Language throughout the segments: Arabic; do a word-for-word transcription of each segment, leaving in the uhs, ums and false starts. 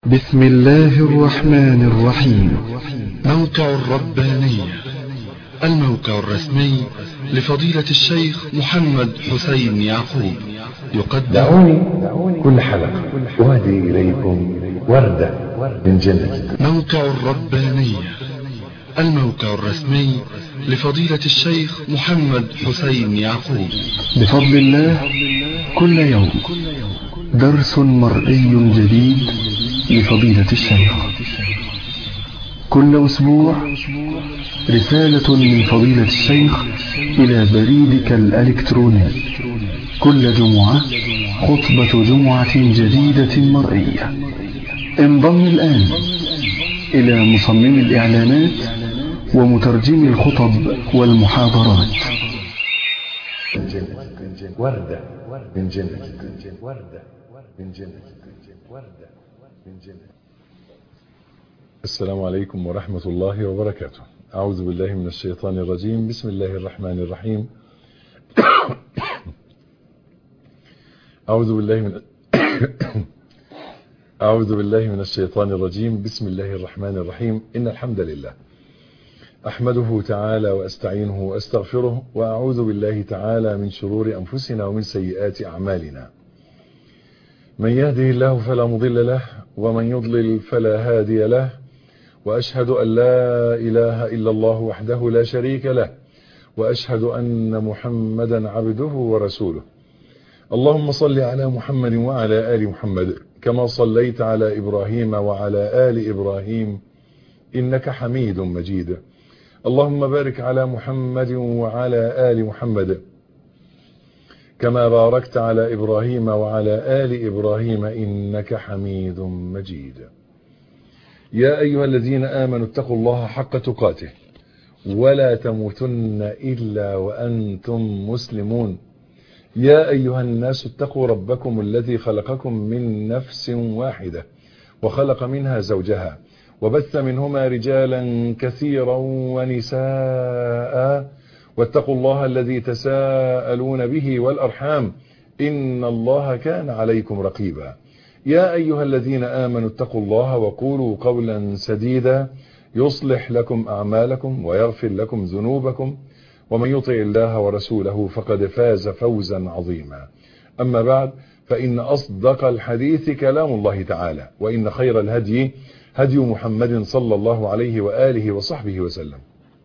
بسم الله الرحمن الرحيم. موقع الربانية، الموقع الرسمي لفضيلة الشيخ محمد حسين يعقوب، يقدم دعوني كل حلقة أهدي إليكم وردة من جنة. موقع الربانية، الموقع الرسمي لفضيلة الشيخ محمد حسين يعقوب. بفضل الله كل يوم درس مرئي جديد لفضيلة الشيخ. كل أسبوع رسالة من فضيلة الشيخ إلى بريدك الإلكتروني. كل جمعة خطبة جمعة جديدة مرئية. انضم الآن إلى مصمم الإعلانات ومترجم الخطب والمحاضرات. وردة من جنة. وردة من جنة. وردة من جنة. السلام عليكم ورحمة الله وبركاته. أعوذ بالله من الشيطان الرجيم. بسم الله الرحمن الرحيم. أعوذ بالله من أعوذ بالله من الشيطان الرجيم. بسم الله الرحمن الرحيم. إن الحمد لله أحمده تعالى وأستعينه وأستغفره، وأعوذ بالله تعالى من شرور أنفسنا ومن سيئات أعمالنا. من يهده الله فلا مضل له، ومن يضلل فلا هادي له، وأشهد أن لا إله إلا الله وحده لا شريك له، وأشهد أن محمدا عبده ورسوله. اللهم صل على محمد وعلى آل محمد كما صليت على إبراهيم وعلى آل إبراهيم إنك حميد مجيد. اللهم بارك على محمد وعلى آل محمد كما باركت على إبراهيم وعلى آل إبراهيم إنك حميد مجيد. يا أيها الذين آمنوا اتقوا الله حق تقاته ولا تموتن إلا وأنتم مسلمون. يا أيها الناس اتقوا ربكم الذي خلقكم من نفس واحدة وخلق منها زوجها وبث منهما رجالا كثيرا ونساء، واتقوا الله الذي تساءلون به والأرحام إن الله كان عليكم رقيبا. يا أيها الذين آمنوا اتقوا الله وقولوا قولا سديدا يصلح لكم أعمالكم ويغفر لكم ذنوبكم، ومن يطع الله ورسوله فقد فاز فوزا عظيما. أما بعد، فإن أصدق الحديث كلام الله تعالى، وإن خير الهدي هدي محمد صلى الله عليه وآله وصحبه وسلم،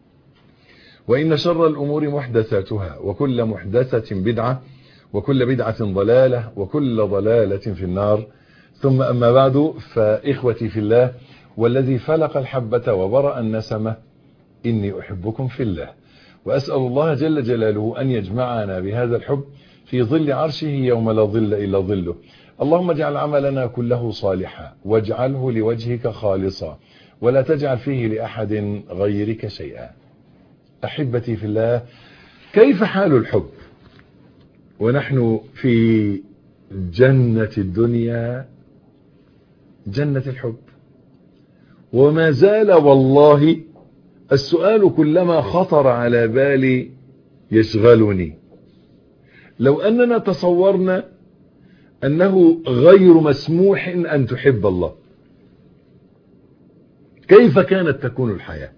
وإن شر الأمور محدثاتها، وكل محدثة بدعة، وكل بدعة ضلالة، وكل ضلالة في النار. ثم أما بعد، فإخوتي في الله والذي فلق الحبة وبرأ النسمة، إني أحبكم في الله، وأسأل الله جل جلاله أن يجمعنا بهذا الحب في ظل عرشه يوم لا ظل إلا ظله. اللهم اجعل عملنا كله صالحا، واجعله لوجهك خالصا، ولا تجعل فيه لأحد غيرك شيئا. أحبتي في الله، كيف حال الحب ونحن في جنة الدنيا، جنة الحب؟ وما زال والله السؤال كلما خطر على بالي يشغلني. لو أننا تصورنا أنه غير مسموح أن تحب الله، كيف كانت تكون الحياة؟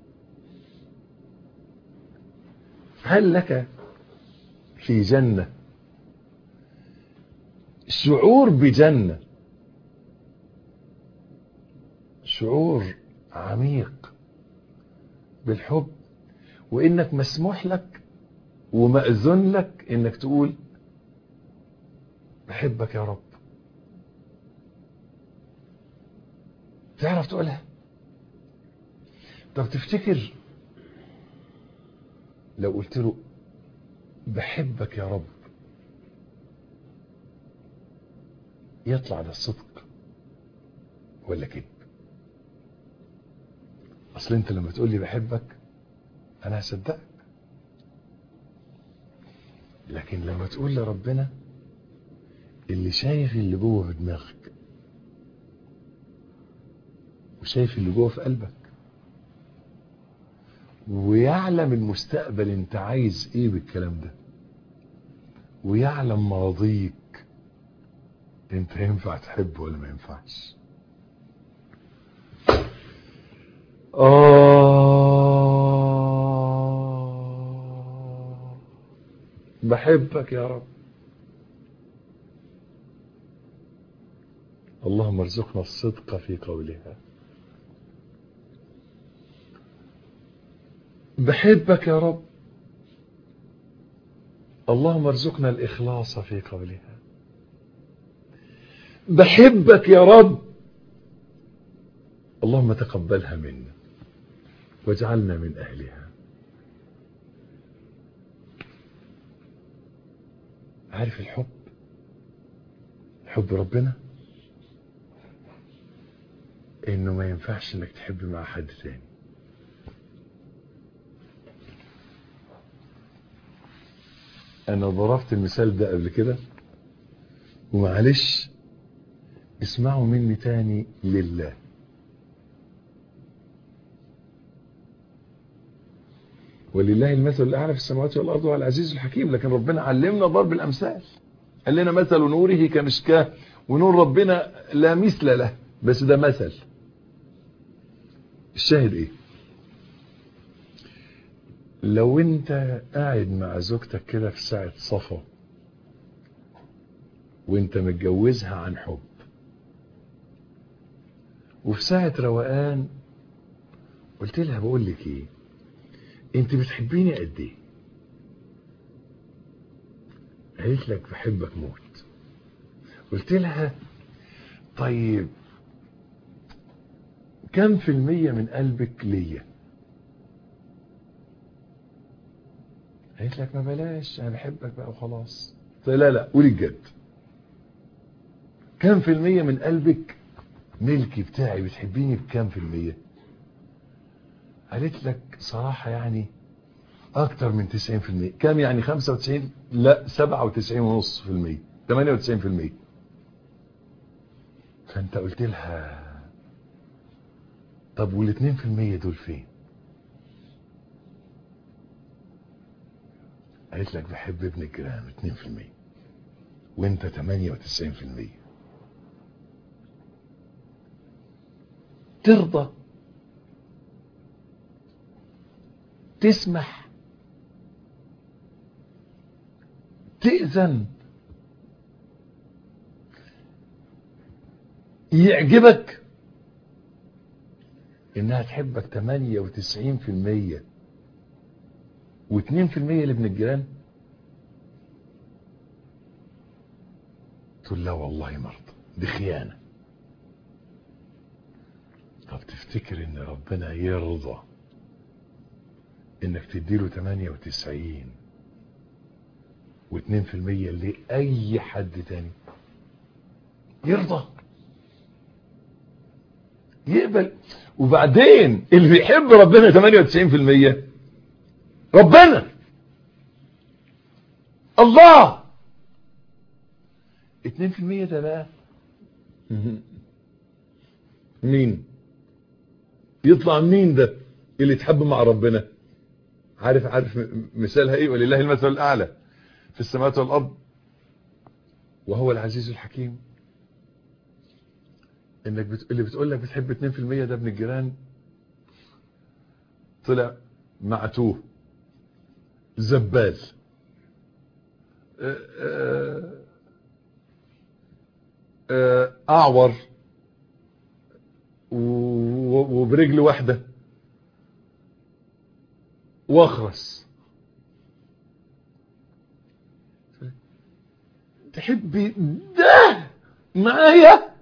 هل لك في جنة شعور بجنة، شعور عميق بالحب، وإنك مسموح لك ومأذن لك إنك تقول بحبك يا رب؟ تعرف تقولها؟ طب تفتكر لو قلت له بحبك يا رب، يطلع ده الصدق ولا كذب؟ اصل انت لما تقول لي بحبك انا هصدقك، لكن لما تقول لربنا اللي شايف اللي جوه في دماغك وشايف اللي جوه في قلبك ويعلم المستقبل انت عايز ايه بالكلام ده، ويعلم ماضيك انت ينفع تحب ولا ما ينفعش، آه بحبك يا رب. اللهم ارزقنا الصدق في قولها. بحبك يا رب. اللهم ارزقنا الإخلاص في قولها. بحبك يا رب. اللهم تقبلها منا واجعلنا من أهلها. عارف الحب، حب ربنا، انه ما ينفعش انك تحب مع حد تاني. انا ضربت المثال ده قبل كده، ومعلش اسمعوا مني تاني لله. ولله المثل الاعلى في السماوات والارض وهو العزيز الحكيم. لكن ربنا علمنا ضرب الامثال، قال لنا مثل نوره كمشكاه، ونور ربنا لا مثل له، بس ده مثل. الشاهد ايه؟ لو انت قاعد مع زوجتك كده في ساعة صفا وانت متجوزها عن حب، وفي ساعة روقان قلت لها بقول لك ايه، انت بتحبيني قد ايه؟ قالت لك بحبك موت. قلت لها طيب كم في المية من قلبك ليا؟ قالت لك ما بلاش، انا بحبك بقى وخلاص. قلت لا لا قولي الجد، كم في المية من قلبك ملكي بتاعي، بتحبيني بكم في المية؟ قالت لك صراحة يعني اكتر من تسعين في المية. كم يعني؟ خمسة وتسعين؟ لا سبعة وتسعين ونص في المية، ثمانية وتسعين في المية. فانت قلت لها طب والاثنين في المية دول فين؟ قالت لك بحب ابن الجيران اتنين في المية وانت ثمانية وتسعين في المية. ترضى تسمح تأذن يعجبك انها تحبك ثمانية وتسعين في المية واثنين في المية لابن الجيران؟ تقول لا والله مرضى، دي خيانة. طب تفتكر ان ربنا يرضى انك تديله ثمانية وتسعين واثنين في المية لأي حد تاني؟ يرضى؟ يقبل؟ وبعدين اللي بيحب ربنا ثمانية وتسعين في المية ربنا الله، اثنين في المية ده بقى مين؟ يطلع مين ده اللي يتحب مع ربنا؟ عارف عارف مثالها ايه؟ ولله المثل الاعلى في السماوات والارض وهو العزيز الحكيم. انك بت... اللي بتقول لك بتحب اثنين في المية ده ابن الجيران طلع معتوه، زبال، اعور وبرجل واحدة واخرس. تحبي ده معايا؟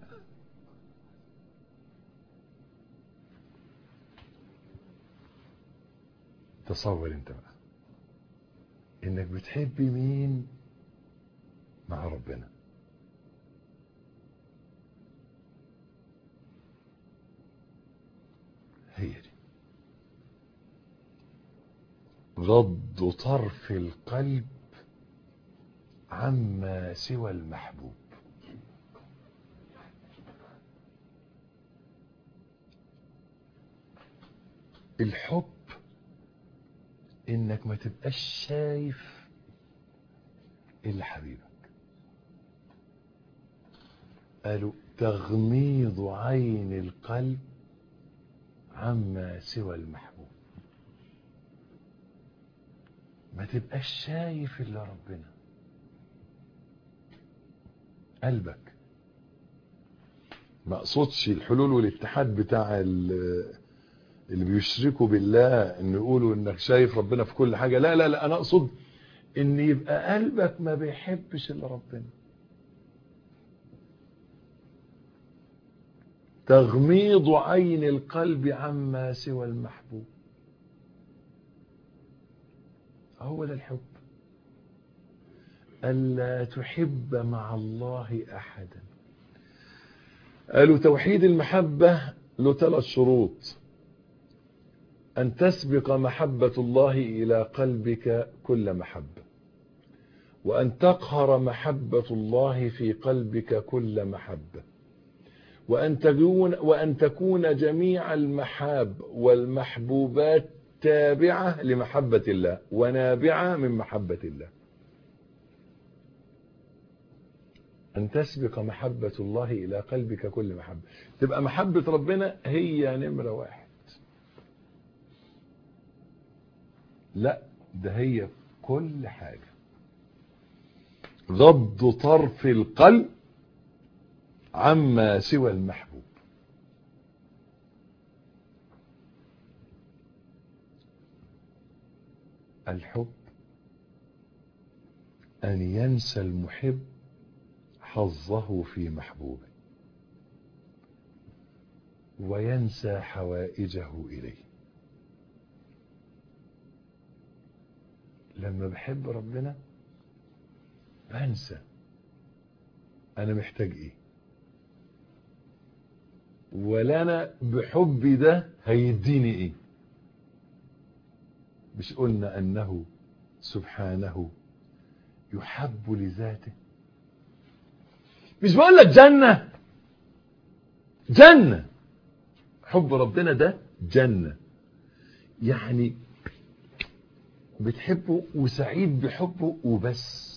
تصور انت بقى انك بتحبي مين مع ربنا. هي دي غض طرف القلب عما سوى المحبوب. الحب انك ما تبقاش شايف الا حبيبك. قالوا تغميض عين القلب عما سوى المحبوب. ما تبقاش شايف الا ربنا. قلبك. ما اقصدش الحلول والاتحاد بتاع اللي بيشركوا بالله ان يقولوا انك شايف ربنا في كل حاجة. لا لا لا، انا اقصد ان يبقى قلبك ما بيحبش الا ربنا. تغميض عين القلب عما سوى المحبوب. هو ده الحب. ألا تحب مع الله أحدا. قالوا توحيد المحبة له ثلاث شروط: أن تسبق محبة الله إلى قلبك كل محبة، وأن تقهر محبة الله في قلبك كل محبة، وأن تكون, وأن تكون جميع المحاب والمحبوبات تابعة لمحبة الله ونابعة من محبة الله. أن تسبق محبة الله إلى قلبك كل محبة. تبقى محبة ربنا هي نمرة واحد. لا، ده هي كل حاجة. غض طرف القلب عما سوى المحبوب. الحب أن ينسى المحب حظه في محبوبه وينسى حوائجه إليه. لما بحب ربنا بنسى أنا محتاج إيه، ولا أنا بحبي ده هيديني إيه. مش قلنا أنه سبحانه يحب لذاته؟ مش بقول لك جنة جنة. حب ربنا ده جنة، يعني بتحبه وسعيد بحبه وبس،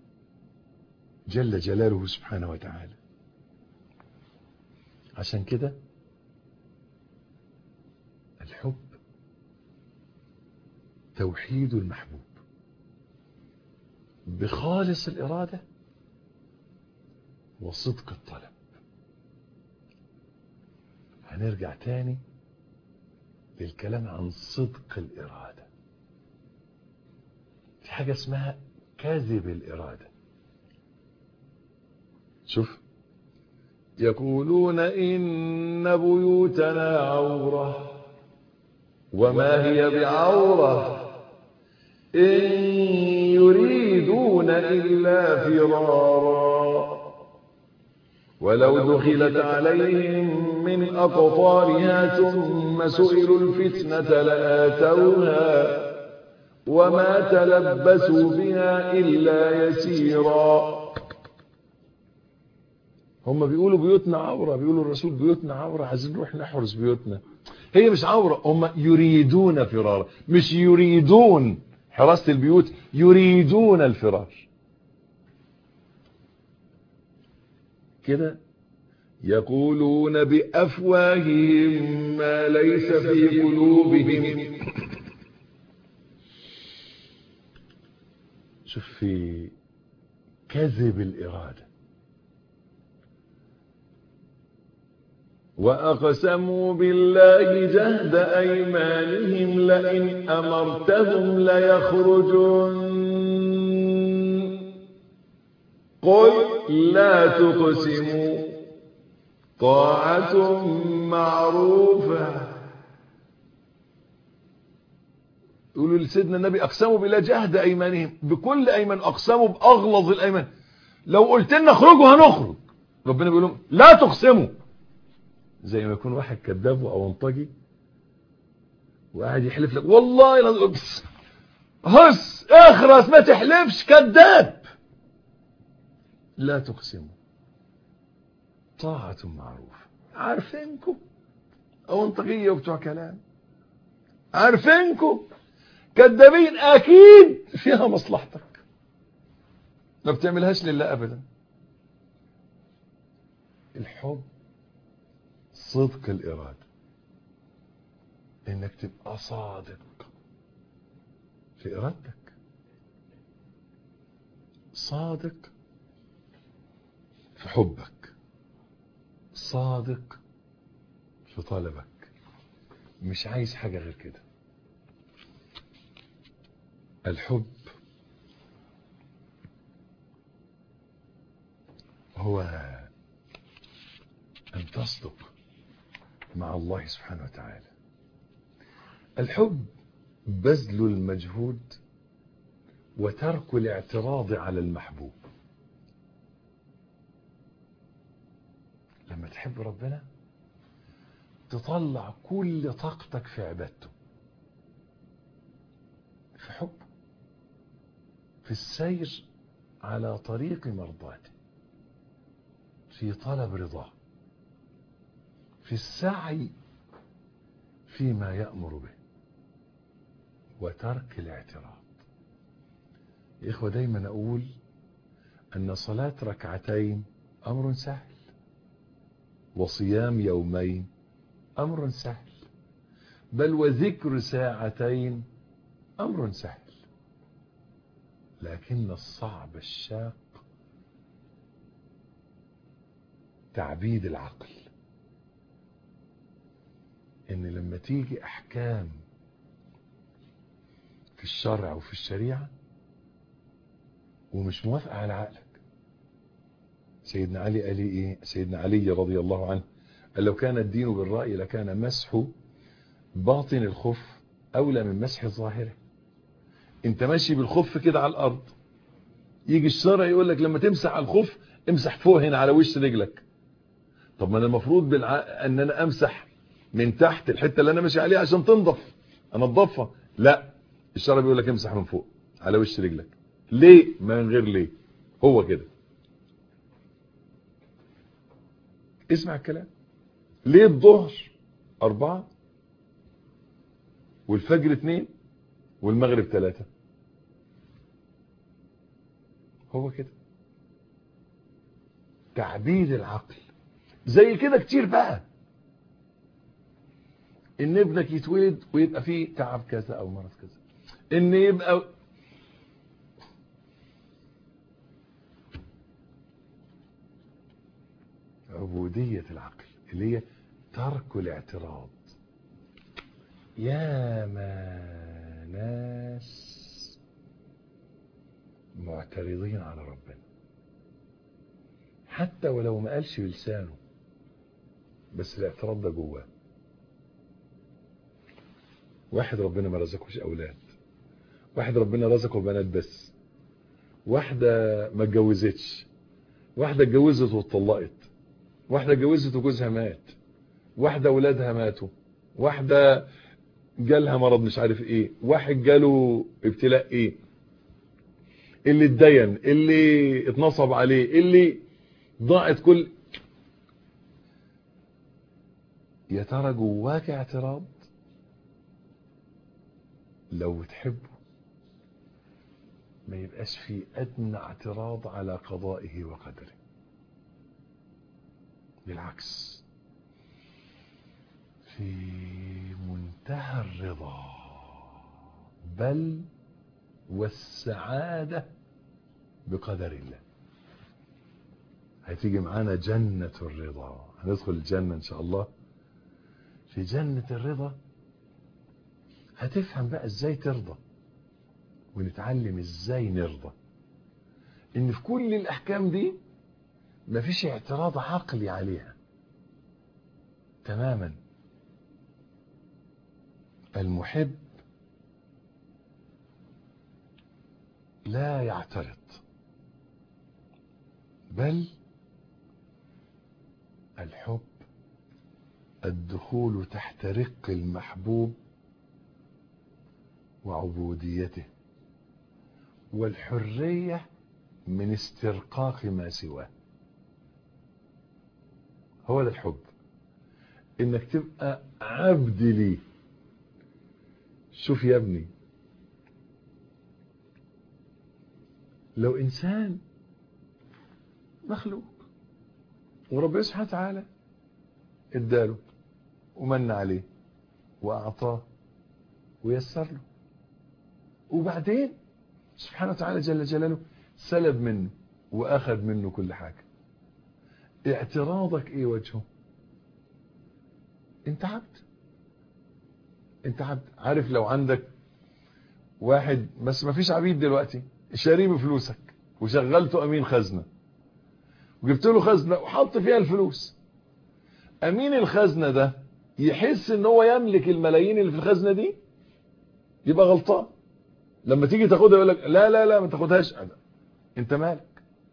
جل جلاله سبحانه وتعالى. عشان كده الحب توحيد المحبوب بخالص الإرادة وصدق الطلب. هنرجع تاني للكلام عن صدق الإرادة. في حاجة اسمها كذب الإرادة. شوف، يقولون إن بيوتنا عورة وما هي بعورة إن يريدون إلا فرارا ولو دخلت عليهم من أقطارها ثم سئلوا الفتنة لآتوها وما تلبسوا بها إلا يسيرا. هم بيقولوا بيوتنا عورة، بيقولوا الرسول بيوتنا عورة، عايزين نروح نحرس بيوتنا. هي مش عورة، هم يريدون فرارا، مش يريدون حراسة البيوت، يريدون الفرار. كده يقولون بأفواههم ما ليس في قلوبهم. شوف، في كذب الإرادة. وأقسموا بالله جهد أيمانهم لئن أمرتهم ليخرجون قل لا تقسموا طاعة معروفة. يقولوا لسيدنا النبي أقسموا بالله جهد أيمانهم، بكل أيمان، أقسموا بأغلظ الأيمان. لو قلت لنا اخرجوا هنخرج. ربنا بيقول لهم لا تقسموا. زي ما يكون واحد كذاب او انطجي وقاعد يحلف لك والله هس اخرس ما تحلفش، كذاب. لا تقسموا طاعة معروفة. عارفينكم او انطجية وبتوع كلام، عارفينكم كذابين، اكيد فيها مصلحتك، ما بتعملهاش لله ابدا. الحب صدق الإرادة. انك تبقى صادق في ارادتك، صادق في حبك، صادق في طلبك، مش عايز حاجة غير كده. الحب هو أن تصدق مع الله سبحانه وتعالى. الحب بذل المجهود وترك الاعتراض على المحبوب. لما تحب ربنا تطلع كل طاقتك في عبادته، في حبه، في السير على طريق مرضاته، في طلب رضاه، في السعي فيما يأمر به، وترك الاعتراض. يا إخوة دايما أقول أن صلاة ركعتين أمر سهل، وصيام يومين أمر سهل، بل وذكر ساعتين أمر سهل، لكن الصعب الشاق تعبيد العقل. إن لما تيجي أحكام في الشرع وفي الشريعة ومش موافقة على عقلك. سيدنا علي قال إيه؟ سيدنا علي رضي الله عنه قال لو كان الدين بالرأي لكان مسح باطن الخف أولى من مسح ظاهره. انت ماشي بالخف كده على الأرض، يجي الشرع يقول لك لما تمسح على الخف امسح فوق هنا على وش رجلك. طب ما انا المفروض بالع... ان انا امسح من تحت الحتة اللي انا ماشي عليها عشان تنضف، انضفها. لا، الشرع بيقول لك امسح من فوق على وش رجلك. ليه؟ من غير ليه، هو كده. اسمع الكلام. ليه الظهر أربعة والفجر اتنين والمغرب ثلاثة؟ هو كده تعبيد العقل. زي كده كتير بقى، ان ابنك يتولد ويبقى فيه تعب كذا او مرض كذا، ان يبقى عبودية العقل اللي هي ترك الاعتراض. يا ما ناس معترضين على ربنا حتى ولو ما قالش بلسانه، بس الاعتراض ده جواه. واحد ربنا ما رزقوش اولاد، واحد ربنا رزقه بنات بس، واحدة ما اتجوزتش، واحدة اتجوزت واتطلقت، واحدة اتجوزت وجوزها مات، واحدة ولادها ماتوا، واحدة جالها مرض مش عارف ايه، واحد جاله ابتلاء ايه، اللي اتدين، اللي اتنصب عليه، اللي ضاعت كل. يا ترى جواك اعتراض؟ لو تحبه ما يبقاش في ادنى اعتراض على قضائه وقدره، بالعكس في منتهى الرضا بل والسعادة بقدر الله. هتيجي معانا جنة الرضا، هندخل الجنة ان شاء الله. في جنة الرضا هتفهم بقى ازاي ترضى، ونتعلم ازاي نرضى. ان في كل الاحكام دي مفيش اعتراض عقلي عليها تماما. المحب لا يعترض، بل الحب الدخول تحت رق المحبوب وعبوديته، والحرية من استرقاق ما سواه. هو ده الحب، انك تبقى عبد ليه. شوف يا ابني، لو انسان مخلوق وربنا سبحانه وتعالى اداله ومن عليه وأعطاه ويسر له، وبعدين سبحانه وتعالى جل جلاله سلب منه وأخذ منه كل حاجة. اعتراضك ايه وجهه؟ انت عبد، انت عبد. عارف لو عندك واحد بس ما فيش عبيد دلوقتي، شاريه بفلوسك وشغلته امين خزنة وجبت له خزنة وحط فيها الفلوس، امين الخزنة ده يحس ان هو يملك الملايين اللي في الخزنة دي، يبقى غلطان. لما تيجي تاخدها يقول لك لا لا لا ما تاخدهاش، انت مالك؟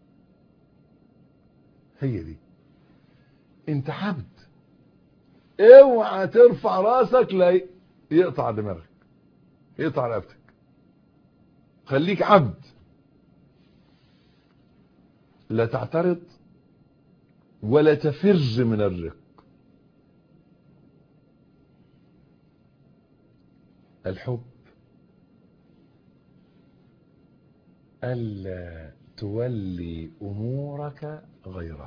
هي دي، انت عبد. اوعى ترفع راسك لا يقطع دماغك، يقطع رقبتك. خليك عبد، لا تعترض ولا تفر من الرق. الحب ألا تولي أمورك غيره.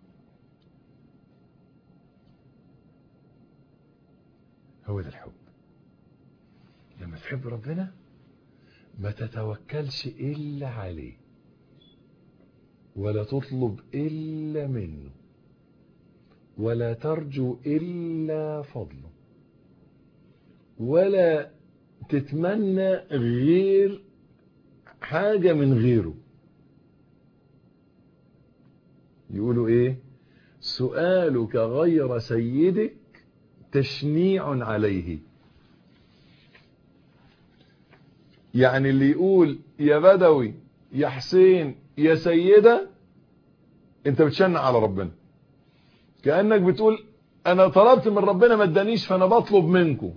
هو ده الحب. لما تحب ربنا ما تتوكلش إلا عليه، ولا تطلب إلا منه، ولا ترجو إلا فضله، ولا تتمنى غير حاجة من غيره. يقولوا ايه؟ سؤالك غير سيدك تشنيع عليه. يعني اللي يقول يا بدوي يا حسين يا سيدة، انت بتشنع على ربنا، كأنك بتقول انا طلبت من ربنا ما ادانيش فانا بطلب منكم.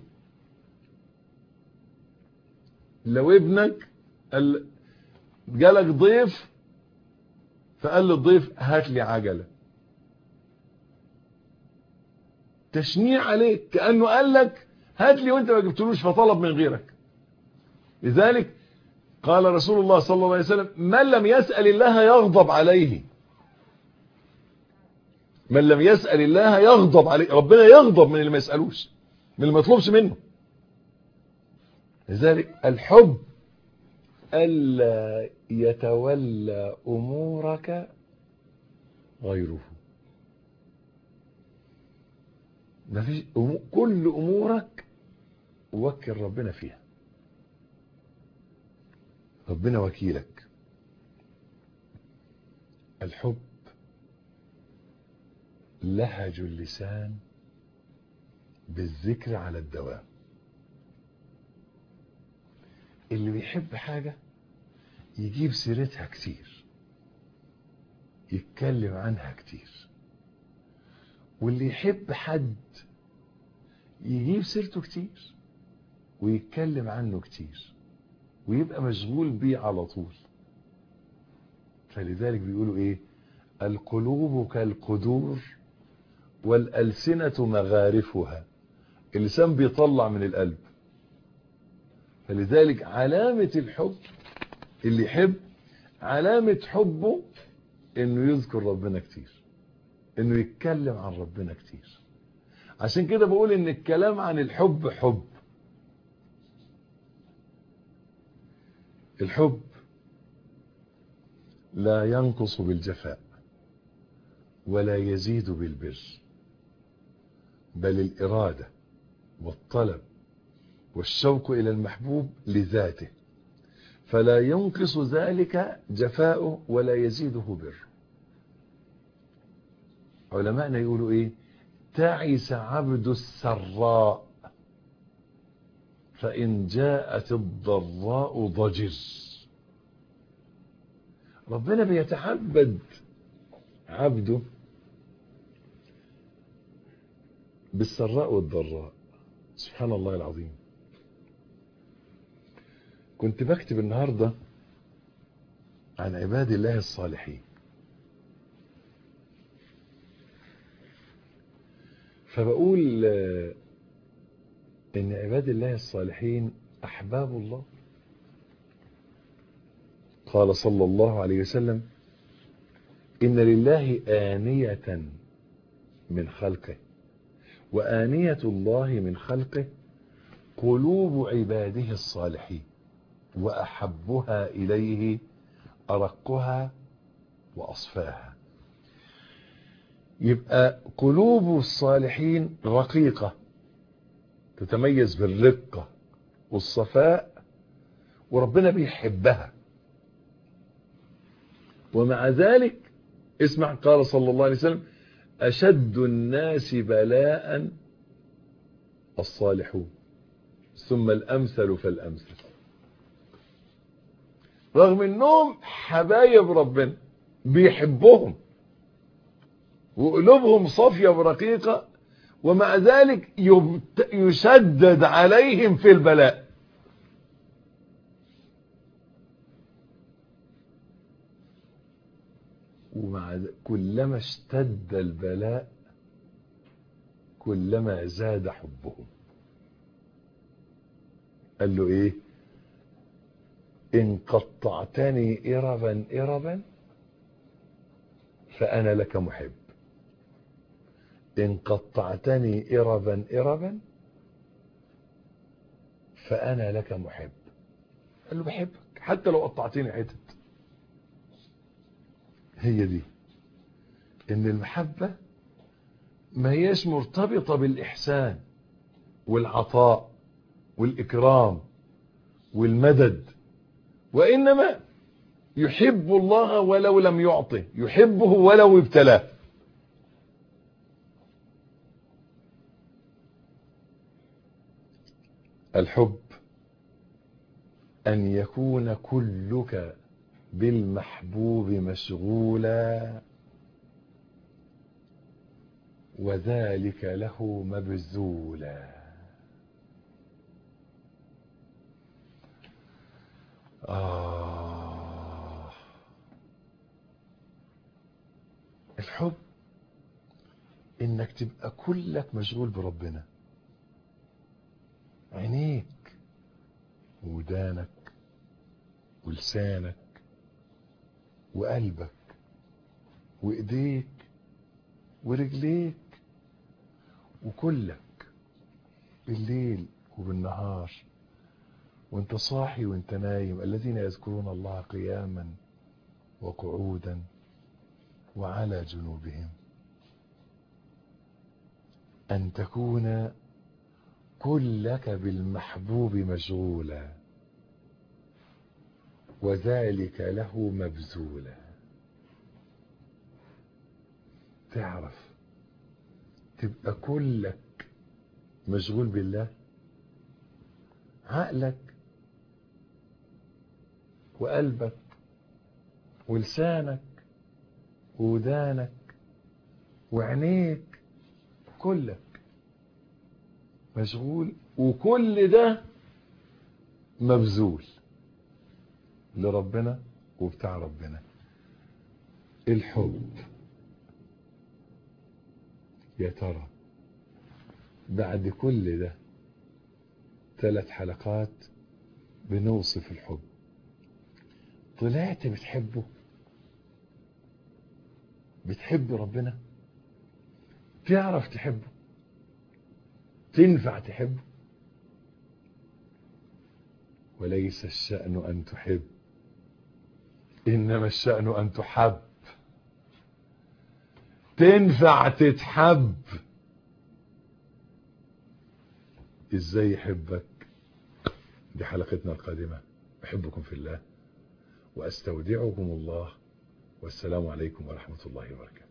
لو ابنك قال جالك ضيف فقال للضيف هات لي عجلة، تشنيع عليك، كأنه قال لك هات لي وانت ما جبتلوش فطلب من غيرك. لذلك قال رسول الله صلى الله عليه وسلم من لم يسأل الله يغضب عليه. من لم يسأل الله يغضب عليه، ربنا يغضب من اللي ما يسألوش، من اللي ما يطلبش منه. لذلك الحب ألا يتولى أمورك غيره. ما فيش أمور، كل أمورك وكل ربنا فيها، ربنا وكيلك. الحب لهج اللسان بالذكر على الدوام. اللي بيحب حاجة يجيب سيرتها كتير، يتكلم عنها كتير. واللي يحب حد يجيب سيرته كتير ويتكلم عنه كتير ويبقى مشغول بيه على طول. فلذلك بيقولوا ايه؟ القلوب كالقدور والألسنة مغارفها. اللسان بيطلع من القلب. فلذلك علامة الحب، اللي يحب علامة حبه انه يذكر ربنا كتير، انه يتكلم عن ربنا كتير. عشان كده بقول ان الكلام عن الحب حب. الحب لا ينقص بالجفاء ولا يزيد بالبر، بل الإرادة والطلب والشوق إلى المحبوب لذاته، فلا ينقص ذلك جفاؤه ولا يزيده بر. علماءنا يقولوا ايه؟ تعس عبد السراء فإن جاءت الضراء ضجر. ربنا بيتعبد عبده بالسراء والضراء. سبحان الله العظيم. كنت بكتب النهاردة عن عباد الله الصالحين، فبقول ان عباد الله الصالحين احباب الله. قال صلى الله عليه وسلم ان لله آنية من خلقه وآنية الله من خلقه قلوب عباده الصالحين وأحبها إليه أرقها وأصفاها. يبقى قلوب الصالحين رقيقة تتميز بالرقة والصفاء، وربنا بيحبها. ومع ذلك اسمع، قال صلى الله عليه وسلم: أشد الناس بلاء الصالحون ثم الأمثل فالأمثل. رغم انهم حبايب ربنا بيحبهم وقلوبهم صافية ورقيقة، ومع ذلك يشدد عليهم في البلاء. ومع كلما اشتد البلاء كلما زاد حبهم. قال له ايه؟ إن قطعتني إربا إربا فأنا لك محب. إن قطعتني إربا إربا فأنا لك محب. قال له بحبك حتى لو قطعتني حتت. هي دي إن المحبة ما هيش مرتبطة بالإحسان والعطاء والإكرام والمدد، وإنما يحب الله ولو لم يعطه، يحبه ولو ابتلاه. الحب أن يكون كلك بالمحبوب مشغولا وذلك له مبذولا. آه الحب إنك تبقى كلك مشغول بربنا، عينيك ودانك ولسانك وقلبك وايديك ورجليك وكلك، بالليل وبالنهار وانت صاحي وانت نايم. الذين يذكرون الله قياما وقعودا وعلى جنوبهم. أن تكون كلك بالمحبوب مشغولا وذلك له مبذولا. تعرف تبقى كلك مشغول بالله، عقلك وقلبك ولسانك وودانك وعينيك كلك مشغول، وكل ده مبذول لربنا وبتاع ربنا. الحب يا ترى بعد كل ده ثلاث حلقات بنوصف الحب، طلعت بتحبه؟ بتحب ربنا؟ تعرف تحبه؟ تنفع تحبه؟ وليس الشأن أن تحب، إنما الشأن أن تحب. تنفع تتحب. إزاي يحبك؟ دي حلقتنا القادمة. أحبكم في الله وأستودعكم الله، والسلام عليكم ورحمة الله وبركاته.